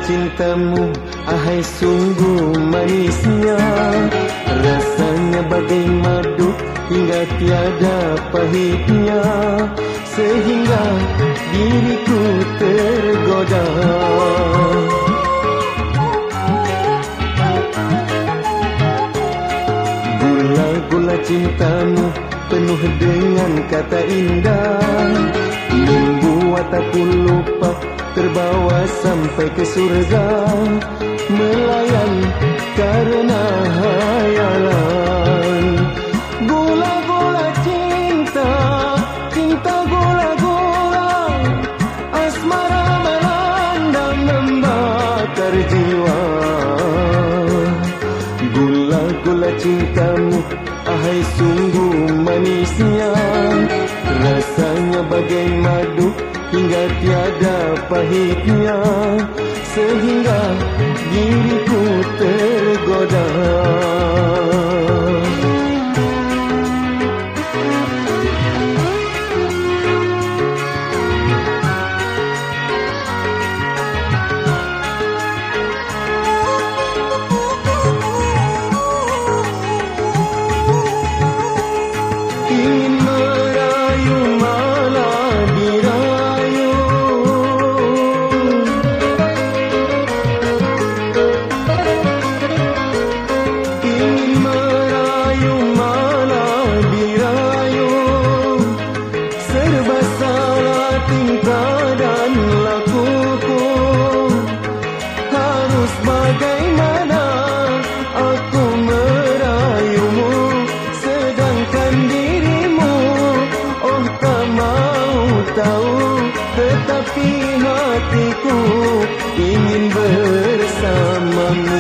cintamu, ahai sungguh manisnya. Rasanya bagai madu hingga tiada pahitnya, sehingga diriku tergoda. Gula-gula cintamu penuh dengan kata indah, membuat aku lupa terbawa sampai ke surga, melayang karena hayalan. Gula-gula cinta, cinta gula-gula, asmara melanda membakar jiwa. Gula-gula cintamu, ahai sungguh manisnya. Rasanya bagai madu hingga tiada pahitnya, sehingga diriku tergoda. Ingin merayu malah dirayu, ingin merayu malah dirayu, serba salah tingkah dan lakuku. Harus bagaimana aku merayumu, sedangkan dirimu oh tak mau tahu. Tetapi hatiku ingin bersamamu.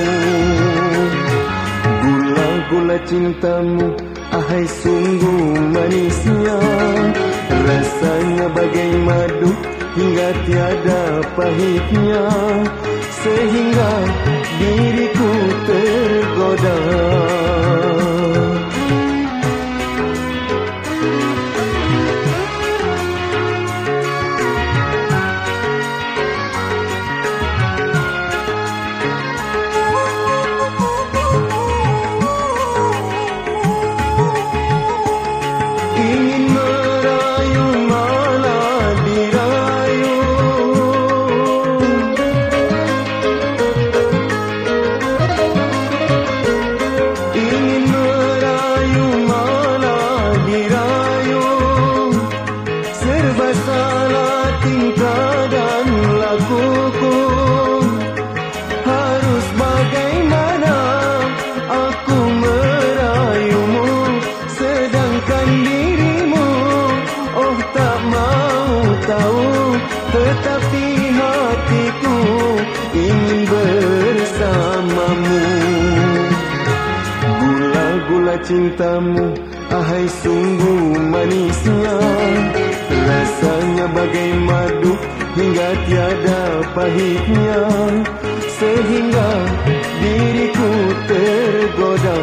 Gula-gula cintamu, ahai sungguh manisnya. Rasanya bagai madu hingga tiada pahitnya, sehingga diriku tergoda. Ingin merayu malah dirayu, ingin merayu malah dirayu, serba salah tingkah dan lakuku. Harus bagaimana aku merayumu, sedangkan dirimu oh tak mau tahu. Tetapi hatiku ingin bersamamu. Gula-gula cintamu, ahai sungguh manisnya. Rasanya bagai madu hingga tiada pahitnya, sehingga diriku tergoda.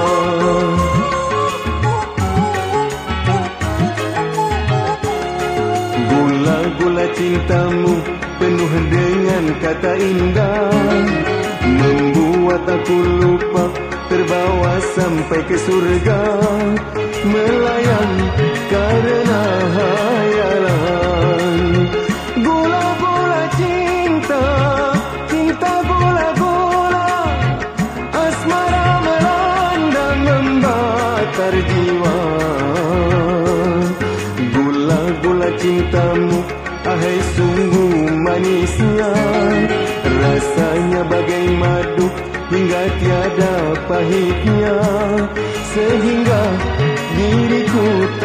Gula-gula cintamu penuh dengan kata indah, membuat aku lupa terbawa sampai ke surga, melayang karena hayalan. Gula-gula cinta, cinta gula-gula, asmara melanda membakar jiwa. Gula-gula cintamu, ahai sungguh manisnya. Rasanya bagai madu hingga tiada pahitnya, sehingga diriku